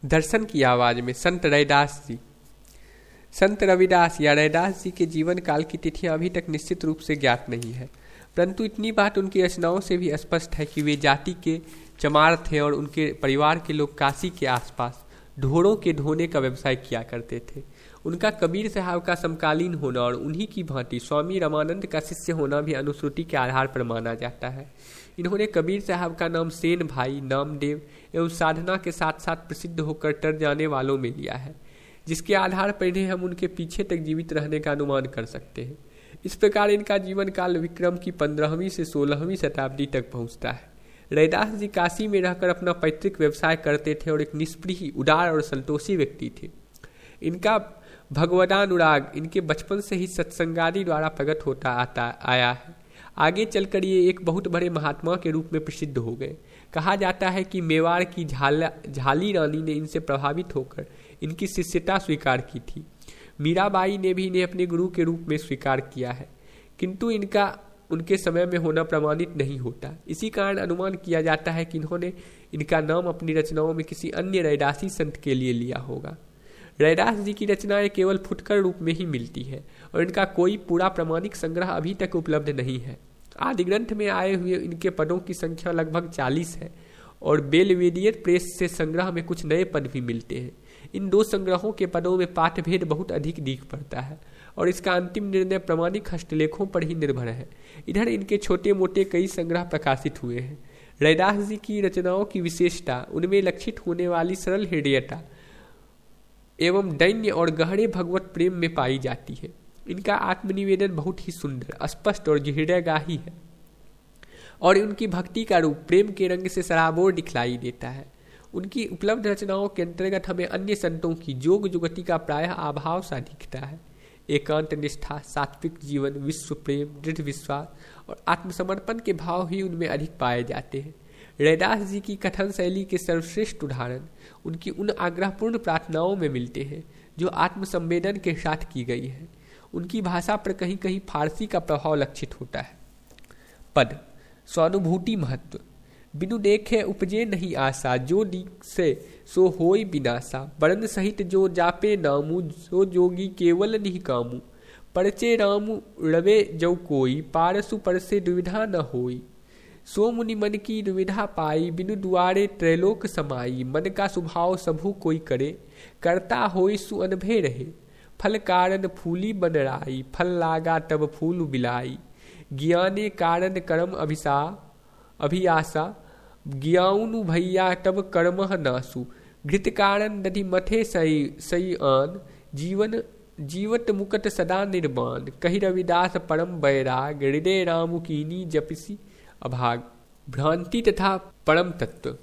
दर्शन की आवाज में संत रैदास जी। संत रविदास या रैदास जी के जीवन काल की तिथियां अभी तक निश्चित रूप से ज्ञात नहीं है, परंतु इतनी बात उनकी रचनाओं से भी स्पष्ट है कि वे जाति के चमार थे और उनके परिवार के लोग काशी के आसपास ढोरों के ढोने का व्यवसाय किया करते थे। उनका कबीर साहब का समकालीन होना और उन्हीं की भांति स्वामी रामानंद का शिष्य होना भी अनुश्रुति के आधार पर माना जाता है। इन्होंने कबीर साहब का नाम सेन भाई, नामदेव एवं साधना के साथ साथ प्रसिद्ध होकर तर जाने वालों में लिया है, जिसके आधार पर इन्हें हम उनके पीछे तक जीवित रहने का अनुमान कर सकते हैं। इस प्रकार इनका जीवन काल विक्रम की 15वीं से 16वीं शताब्दी तक पहुंचता है। रैदास जी काशी में रहकर अपना पैतृक व्यवसाय करते थे और एक निष्प्रिय, उदार और संतोषी व्यक्ति थे। इनका भगवदानुराग इनके बचपन से ही सत्संगादि द्वारा प्रकट होता आया है। आगे चलकर ये एक बहुत बड़े महात्मा के रूप में प्रसिद्ध हो गए। कहा जाता है कि मेवाड़ की झाली रानी ने इनसे प्रभावित होकर इनकी शिष्यता स्वीकार की थी। मीराबाई ने भी इन्हें अपने गुरु के रूप में स्वीकार किया है, किंतु इनका उनके समय में होना प्रमाणित नहीं होता। इसी कारण अनुमान किया जाता है कि इन्होंने इनका नाम अपनी रचनाओं में किसी अन्य रैदासी संत के लिए लिया होगा। रैदास जी की रचनाएं केवल फुटकर रूप में ही मिलती है और इनका कोई पूरा प्रमाणिक संग्रह अभी तक उपलब्ध नहीं है। आदि ग्रंथ में आए हुए इनके पदों की संख्या लगभग 40 है और बेलवेडियर प्रेस से संग्रह में कुछ नए पद भी मिलते हैं। इन दो संग्रहों के पदों में पाठभेद बहुत अधिक दिख पड़ता है और इसका अंतिम निर्णय प्रमाणिक हस्तलेखों पर ही निर्भर है। इधर इनके छोटे मोटे कई संग्रह प्रकाशित हुए हैं। रैदास जी की रचनाओं की विशेषता उनमें लक्षित होने वाली सरल हृदयता एवं दैन्य और गहरे भगवत प्रेम में पाई जाती है। इनका आत्मनिवेदन बहुत ही सुंदर, स्पष्ट और हृदयगाही है और उनकी भक्ति का रूप प्रेम के रंग से सराबोर दिखलाई देता है। उनकी उपलब्ध रचनाओं के अंतर्गत हमें अन्य संतों की जोग जुगति का प्रायः अभाव सा दिखता है। एकांत निष्ठा, सात्विक जीवन, विश्व प्रेम, दृढ़ विश्वास और आत्मसमर्पण के भाव ही उनमें अधिक पाए जाते हैं। रैदास जी की कथन शैली के सर्वश्रेष्ठ उदाहरण उनकी उन आग्रहपूर्ण प्रार्थनाओं में मिलते हैं जो आत्मसंवेदन के साथ की गई है। उनकी भाषा पर कहीं कहीं फारसी का प्रभाव लक्षित होता है। पद स्वानुभूति महत्व बिनु देखे उपजे नहीं आशा, जो दीक्षे सो होय बिनाशा, बरन सहित जो जापे नामू, सो जोगी केवल निहि कामू, परचे रामू रवे जो कोई, पारसु परसे दुविधा न होई, सो मुनि मन की दुविधा पाई, बिनु दुआरे त्रैलोक समाई, मन का स्वभाव सबहु कोई करे, करता होई सु अनभे रहे, फल कारण फूली बन राई, फल लागा तब फूल बिलाई, ज्ञाने कारण कर्म अभियासा, ज्ञाउनु भैया तब कर्मह नासु, घृत कारण दधि मथे सई आन, जीवत मुकट सदा निर्माण, कहि रविदास परम बैराग, हृदय रामु कीनी जपिसी अभाग। भ्रांति तथा परम तत्व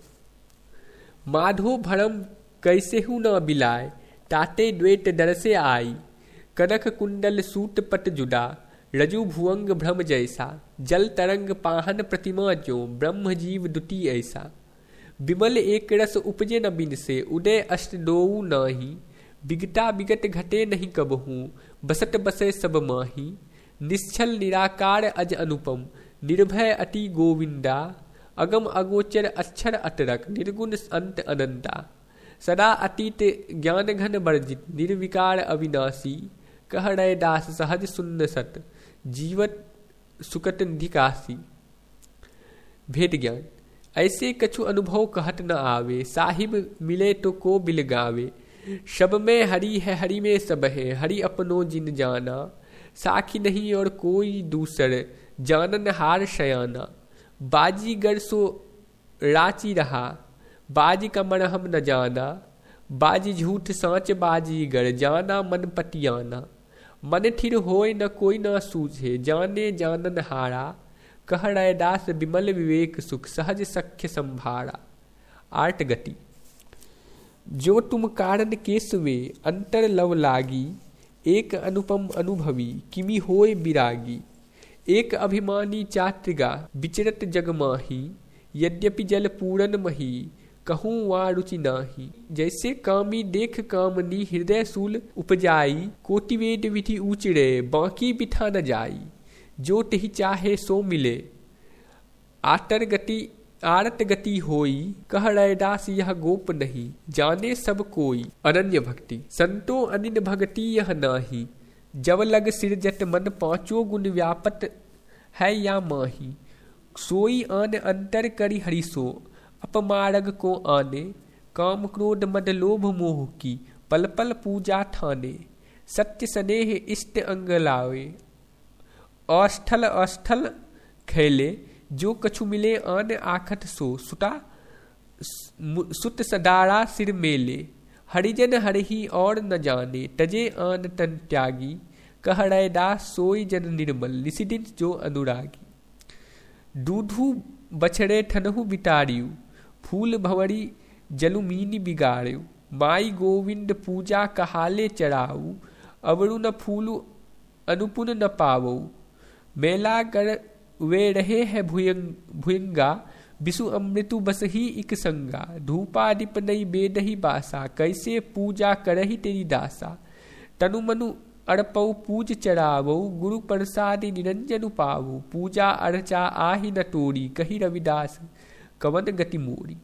माधो भरम कैसेहु न बिलाय, ताते द्वैत दर से आई, कनक कुंडल सूत पट जुदा, रजु भुवंग भ्रम जैसा, जल तरंग पाहन प्रतिमा जो, ब्रह्म जीव दुटी ऐसा, विमल एक रस उपजे न बिन से, उदय अष्ट दोऊ नाही, बिगता बिगत घटे नहीं कबहू, बसत बसे सब माही, निश्चल निराकार अज अनुपम, निर्भय अति गोविंदा, अगम अगोचर अक्षर अतरक, निर्गुण अंत अनंता, सदा अतीत ज्ञान घन वर्जित, निर्विकार अविनाशी, कह रैदास सहज सुन्न सत, जीवत सुकट निकासी। भेद ज्ञान ऐसे कछु अनुभव कहत न आवे, साहिब मिले तो को बिल गावे, सब में हरि है हरि में सब है, हरि अपनो जिन जाना, साखी नहीं और कोई दूसर, जानन हार शयाना, बाजीगर सो राची रहा, बाजी का मन हम न जाना, बाजी झूठ सांच बाजीगर, जाना मन पतियाना, मन थिर होय न कोई न सूझे, जाने जानन हारा, कह रैदास विमल विवेक सुख, सहज सख्य संभारा। आर्ट गति जो तुम कारण केसवे, अंतर लव लागी, एक अनुपम अनुभवी, किमि होय विरागी, एक अभिमानी चात्रिगा, विचरत जगमाही, यद्यपि जल पूरन मही, कहूँ वा रुचि नाही, जैसे कामी देख कामनी, हृदय सूल उपजाई, कोटिवेद विधि ऊचरे, बाकी बिठा न जाई, जो तही चाहे सो मिले, आतर गति आरत गति होई, कह रैदास यह गोप नहीं, जाने सब कोई। अनन्य भक्ति। संतो अनिन भक्ति यह नाही, जब लग सिरजत मन पांचों गुण व्यापत है या माही। सोई आन अंतर करी हरिसो, अपमार्ग को आने, काम क्रोध मद लोभ मोह की, पल पल पूजा ठाने। सत्य स्नेह इष्ट अंग लावे, अस्थल अस्थल खेले, जो कछु मिले आन आखत सो। सुत सदारा सिर मेले, हरिजन हरहि और न जाने, तजे आन तन त्यागी, कह रैदास सोई जन निर्मल, निसिदिन जो अनुरागी। दूधू बछड़े ठनहु बिटारियु, फूल भवरी जलुमीनी बिगाड़्यु। माई गोविंद पूजा कहाले चढ़ाऊ, अवरु न फूलु अनुपुन न पावऊ। मेला कर वे रहे है भुयंगा, विषु अमृतु बस ही इक संगा। धूपादीप नई बेदही बासा, कैसे पूजा करही तेरी दासा। तनु मनु अड़पऊ पूज चढ़ावऊ, गुरु प्रसादि निरंजन पावऊ। पूजा अर्चा आहि न तोरी, कही रविदास कवन गति मोरी।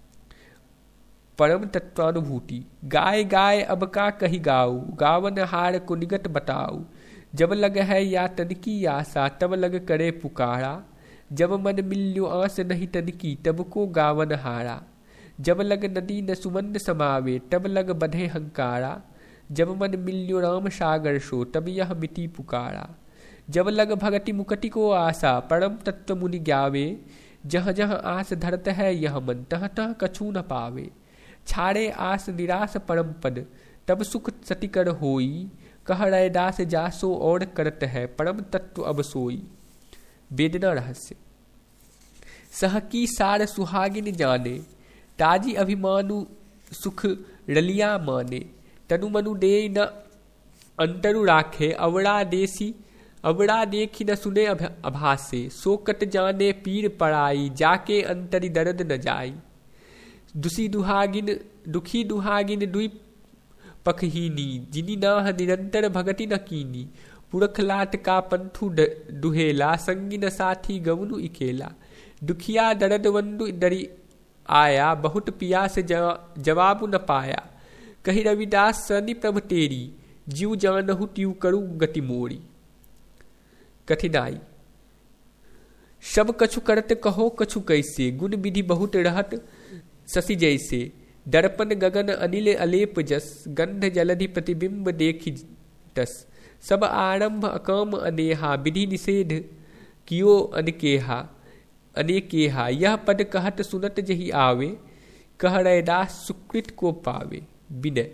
परम तत्वानुभूति। गाय गाय अब का कही गाऊ, गावन हार को निगत बताऊ। जब लग है या तनकी आशा, तब लग करे पुकारा। जब मन मिल्यो आस नहीं तनकी, तब को गावन हारा। जब लग नदी न सुमंद समावे, तब लग बधे हंकारा। जब मन मिल्यो राम सागर सो, तब यह मिति पुकारा। जब लग भगति मुकति को आशा, परम तत्व मुनि ग्यावे। जह जह आस धरत है यह मन, तह तह कछु न पावे। छाड़े आस निराश परम पद, तब सुख सतिकर होई। कह रैदास जासो और करत है, परम तत्व अब सोई। वेदना रहस्य। सह की सार सुहागिन जाने, ताजी अभिमानु सुख रलिया माने। तनु मनु दे न अंतरु राखे, अवड़ा देखी न सुने अभासे। सोकत जाने पीर पड़ाई, जाके अंतरि दर्द न जाई। दुखी दुहागिन दुई पखहीनी, जिनी नाह निरंतर भगति न कीनी। पुरख लाट का पंथु दुहेला, संगी न साथी गवनु इकेला। दुखिया दर्द वंदु दरी आया, बहुत पिया से जवाबु न पाया। कही रविदास सनि प्रभ तेरी, जीव जानहु त्यू करु गति मोरी। कठिनाई। सब कछु करत कहो कछु कैसे, गुण विधि बहुत रहत शशि जैसे। दर्पण गगन अनिल अलेप जस, गंध जलधि प्रतिबिंब देखि तस। सब आरंभ अकाम अनेहा, विधि निषेध कियो अनेकेहा। यह पद कहत सुनत जही आवे, कह रैदास सुकृत को पावे। विनय।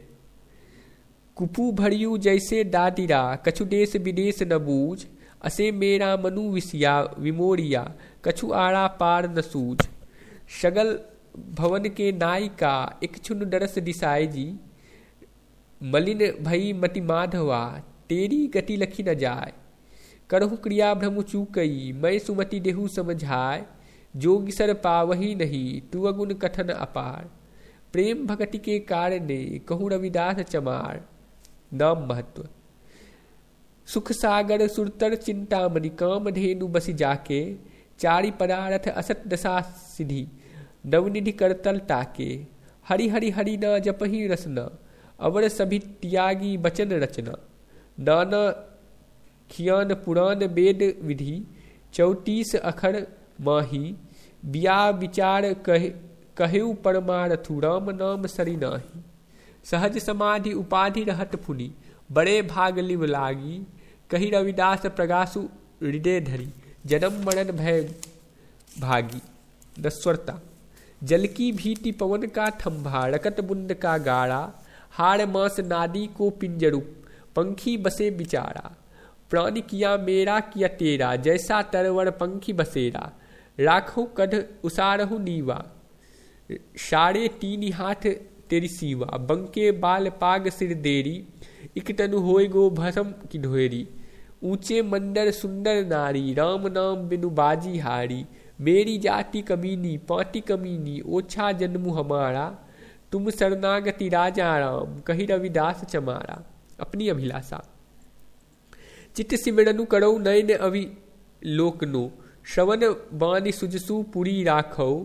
कुपु भरियु जैसे दादिरा, कछु देश विदेश न बूझ। असे मेरा मनु विसिया विमोरिया, कछु आड़ा पार न सूझ। सगल भवन के नायिका, एक छुन डरस दिसाए जी। मलिन भई मति माधवा, तेरी गति लखी न जाय। करहु क्रिया भ्रमु चूकई, मैं सुमति देहु समझाय। जोगी सर पावही नहीं, तू अगुण कथन अपार। प्रेम भगति के कारणे, कहूँ रविदास चमार। नाम महत्व। सुख सागर सुरतर चिंतामणि, काम धेनु बसी जाके। चारि पदारथ असत दशा सिद्धि, नवनिधि करतल ताके। हरि हरि हरि न जपहि रसना, अवर सभी त्यागी बचन रचना। नाना खियान पुराण वेद विधि, 34 अखर माही। बिया विचार कहेउ परमारथु, राम नाम सरि नाही। सहज समाधि उपाधि रहत फुनि, बड़े भाग लिव लागी। कही रविदास प्रगासु हृदय धरी, जन्म मरण भय भागी। नस्वरता। जल की भीति पवन का थंभा, रकत बुंद का गाड़ा। हाड़ मांस नादी को पिंजरू, पंखी बसे बिचारा। प्राण किया मेरा किया तेरा, जैसा तरवर पंखी बसेरा। राखो कढ़ उसारहु नीवा, साढ़े 3 हाथ तेरी सीवा। बंके बाल पाग सिर देरी, इक तनु होय गो भसम की ढोरी। ऊंचे मंडर सुंदर नारी, राम नाम बिनु बाजी हारी। मेरी जाति कमीनी पाटी कमीनी, ओछा जन्मु हमारा। तुम शरणागति राजा राम, कही रविदास चमारा। अपनी अभिलाषा। चित्त सिमरनु करौ नयन अवि लोकनो, श्रवण बानी सुजसु पुरी राखौ।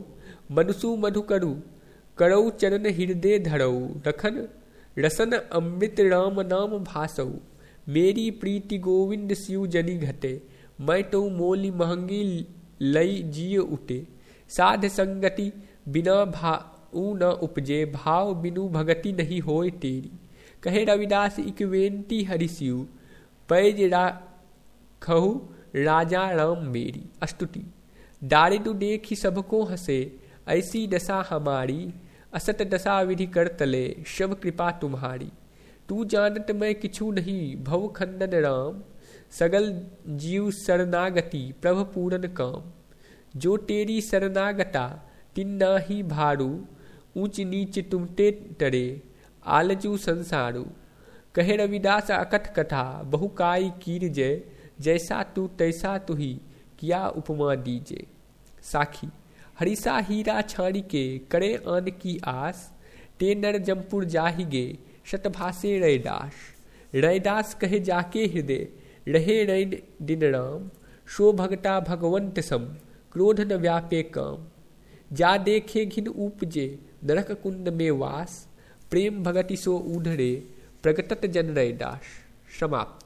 मनुसु मधुकरु करौ चरण हृदय धरऊ, रखन रसन अमृत राम नाम भासऊ। मेरी प्रीति गोविंद सिउ जनि घटे, मैं तो मोली महंगी लई जिय उठे। साध संगति बिना भाऊ न उपजे, भाव बिनु भगति नहीं होय तेरी। कहे रविदास इक वेंती हरिसिउ, पैज राखहु राजा राम मेरी। स्तुति। दारिदु देखी सबको हंसे, ऐसी दशा हमारी, असत दशा विधि कर तले, शब कृपा तुम्हारी। तू जानत मैं किछु नहीं, भव खंदन राम, सगल जीव शरणागति प्रभ पूरन काम। जो तेरी शरणागता तिन नाही भारू, ऊंच नीच तुमते टरे, आलजू संसारू। कहे रविदास अकथ कथा, बहुकाई कीर जय, जैसा तू तैसा तुही, किया उपमा दीजे। साखी। हरिसा हीरा छाड़ी के, करे आन की आस, ते नर जमपुर जाहिगे, शतभाषे रैदास। रैदास कहे जाके हृदय, रहे रैन दिन राम, सो भगता भगवंत सम, क्रोध न व्यापे काम। जा देखे घिन उपजे, नरक कुंड में वास, प्रेम भगति सो ऊढ़रे, प्रगटत जन रैदास। समाप्त।